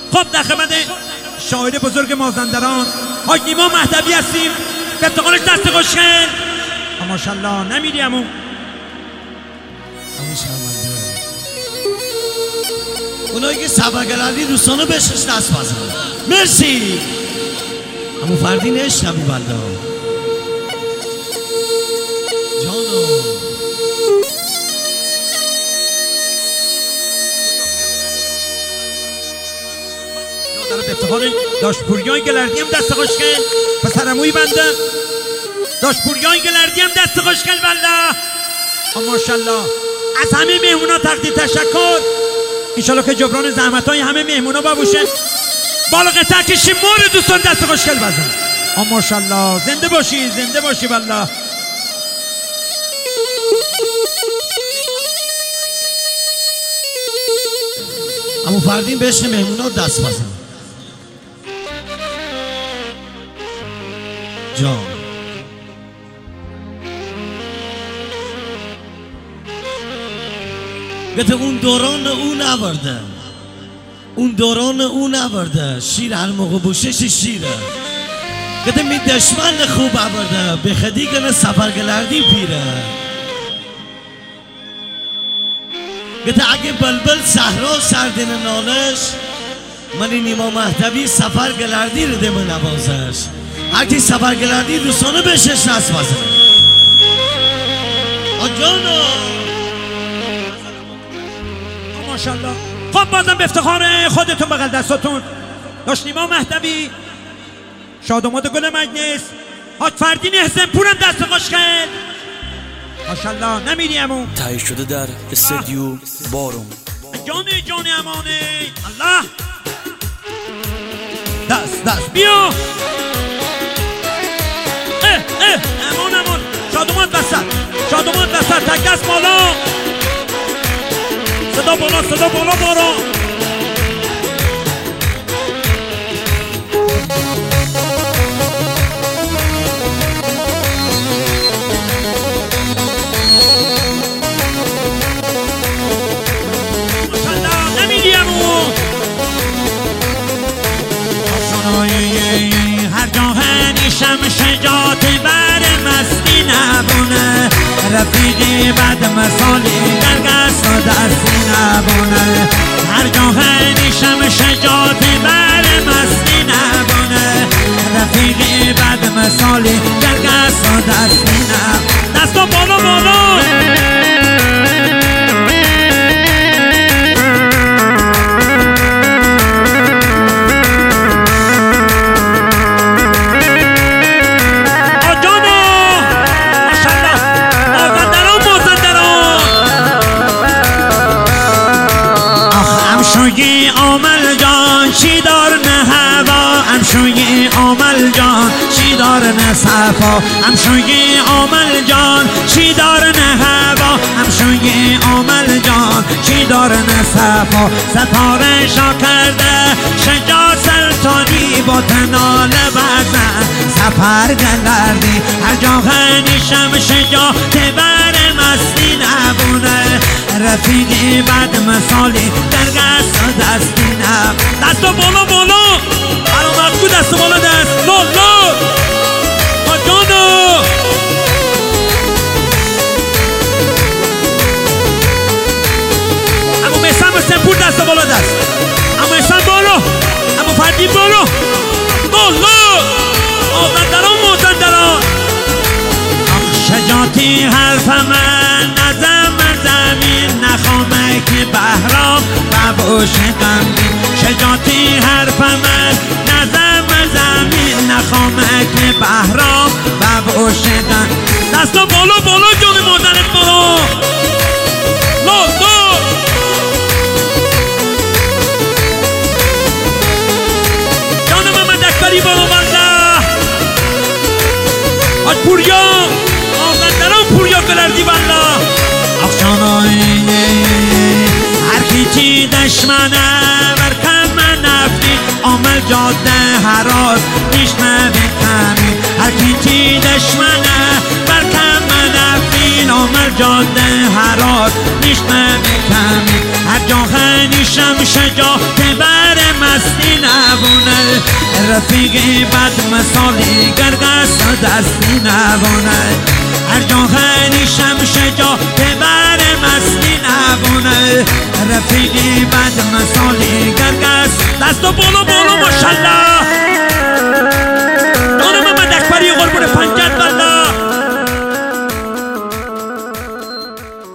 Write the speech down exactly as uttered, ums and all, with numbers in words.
خب در خدمت شاعر بزرگ مازندران حاج نیما مهدوی هستیم به افتخارش دست خوشگل. ماشاءالله نمیری عمو. عمو شرمنده اونایی که سبقلردی دوستانو بهش دست بزن. مرسی عمو فردین عشقی بنده جانو. به افتخار داشت پوریان گلردی هم دست خوشگل پسر عموی بنده. داشت پوریان گلردی هم دست خوشگل بنده. ماشاءالله از همه مهمونا تقدیر تشکر. انشالله که جبران زحمت های همه مهمونا بابوشه. بالا قطع کشیم مور دوستان دست خوشگل بزن. ماشاءالله زنده باشی زنده باشی والله. عمو فردین به عشق مهمونا دست بزن. جان گفت اون دوران او نورده، اون دوران او نورده، شیر هر موقع بوشش شیره. گفت می دشمن خوب آورده، به خدی گنه سفرگلردی پیره. گفت اگه بلبل صحرا سردین نالش، من نیما مهدوی سفرگلردی رو ده من نوازش. هر کی سفرگلردی دوستانه بهشش دست بزنه. آجانا ماشاءالله. خب بازم به افتخار خودتون بغل دستاتون داشت نیما مهدوی شاداماد گل مجلس حاج فردین حسنپورم دست خوشگل. ماشاءالله نمیری عمو. تهیه شده در استودیو بارون. جان جان امانه الله. دست دست بیا. اه اه امان امان. شادومات وسط شادومات وسط تک دست بالا. صدا بالا صدا بالا بالا. ماشاءالله نمیدیم هر جا هنیشم شجاعت بر مستی نبونه. رفیقی بد مسالی در قصد و دستی نبونه. هر جا هنیشم شجاعت بر مستی نبونه. رفیقی بد مسالی در قصد و دستی نبونه. دستا بالا بالا. امشوی عامل جان چی دار نه هوا. امشوی عامل جان چی دار نه صفا. امشوی عامل جان چی دار نه هوا. امشوی عامل جان چی دار نه صفا. ستاره شا کرده شجاع سلطانی با تناله بزن سفر گلردی. هر جا هنیشم شجاع تبر مستی نبونه. رفیقی بد مسالی در قصد و دستی نب. دست بالا بالا. برامت کو دست بالا دست. لو لو مجانو. اما میسم حسنپور دست بالا دست. اما میسم بالا. اما فردین بالا. لو لو مازندران مازندران. شجاعتی حرف من نظم زمین نخوامه که بهرام ببوش غمگین. شجاعتی حرف من نظم زمین نخوامه که بهرام ببوش غمگین. دستا بالا بالا جان مادرت بالا. لو لو جان محمد اکبری بالا بنده. حاج پوریا مازندران پوریا گلردی بنده. اخشانایی هر کی چی دشمنه برکم نفتی. عامل جاده هراز میشنوه کمی. هر کی چی دشمنه برکم نفتی. عامل جاده هراز میشنوه کمی. هر جا هنیشم شجاع بر مستی نبونه رفیقی بد مثالی گرگست دستی نبونه هر جا خیلی شمشه جا ببر مستی نبونه رفیقی بد مثالی گرگست دست و بولو